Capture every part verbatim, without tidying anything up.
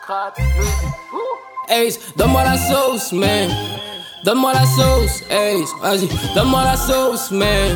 Ace, donne-moi la sauce, man. Donne-moi la sauce, Ace, vas-y, donne-moi la sauce, man.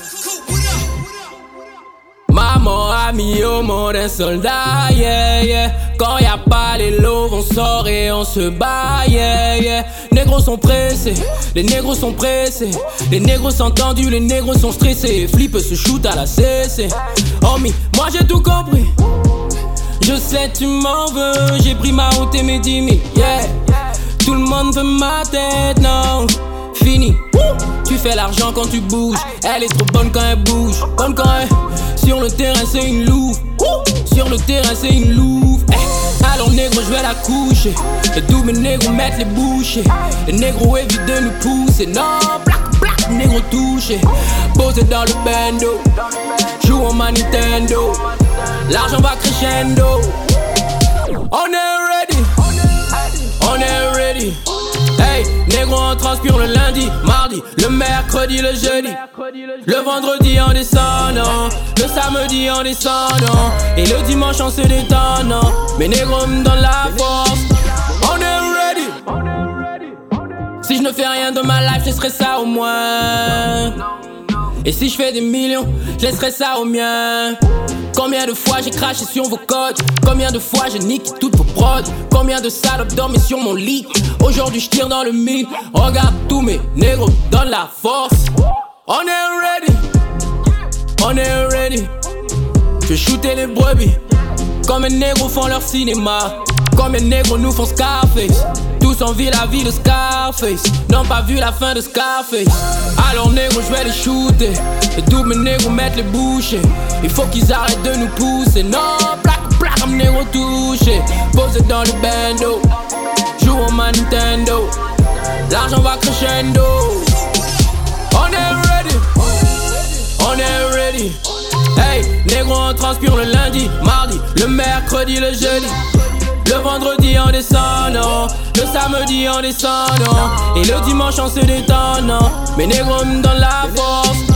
Maman a mis au monde un soldat, yeah, yeah. Quand y'a pas les lots, on sort et on se bat, yeah, yeah. Négros sont pressés, les négros sont pressés. Les négros sont tendus, les négros sont stressés. Flip se shoot à la C C. Homie, moi j'ai tout compris. Je sais tu m'en veux, j'ai pris ma route et mes dix mille, yeah. Tout le monde veut ma tête, non. Fini, tu fais l'argent quand tu bouges. Elle est trop bonne quand elle bouge. Bonne quand elle, sur le terrain c'est une louve. Sur le terrain c'est une louve, eh. Alors négro je vais la coucher. Et tous mes négros mettent les bouchées. Les négros évitent de nous pousser. Non, black, black, négro touché. Posé dans le bando. Joue en ma Nintendo. L'argent va crescendo. On est ready. On est ready. Hey, négro on transpire le lundi, mardi, le mercredi, le jeudi. Le vendredi en descendant, le samedi en descendant. Et le dimanche en se détendant. Mes négros me donnent la force. On est ready. Si je ne fais rien de ma life, je laisserai ça au moins. Et si je fais des millions, je laisserai ça au mien. Combien de fois j'ai craché sur vos codes? Combien de fois j'ai niqué toutes vos prods? Combien de salopes dormaient sur mon lit? Aujourd'hui je tire dans le mille. Regarde tous mes négros dans la force. On est ready. On est ready. Je vais shooter les brebis. Comme les négros font leur cinéma. Comme les négros nous font Scarface. Tous envient la vie de Scarface. N'ont pas vu la fin de Scarface. Alors négros je vais les shooter. Et tous mes négros mettent les bouchées. Il faut qu'ils arrêtent de nous pousser. Non, black, black, comme négros touché. Posé dans le bando. Joue en ma Nintendo. L'argent va crescendo. On est ready. On est ready. Hey, négro on transpire le lundi, mardi, le mercredi, le jeudi. Le vendredi en descendant, le samedi en descendant. Et le dimanche en se détendant. Mes négros me donnent la force.